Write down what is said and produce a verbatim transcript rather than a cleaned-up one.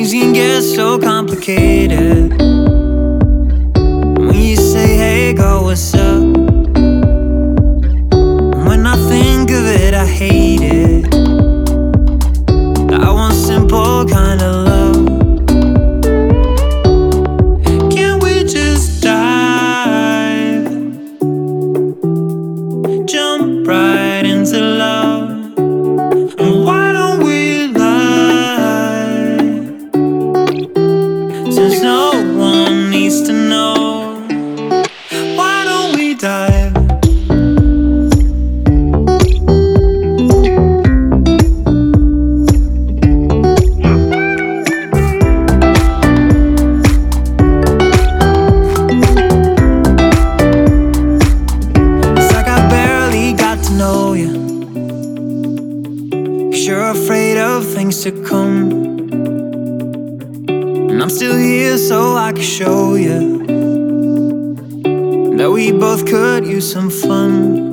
things can get so complicated. When you say, hey girl, what's up? When I think of it, I hate it. I want simple kind of love. Can't we just dive, jump right into love? And why don't we lie, since no one needs to know? Why don't we dive? Know you, 'cause you're afraid of things to come, and I'm still here so I can show you that we both could use some fun.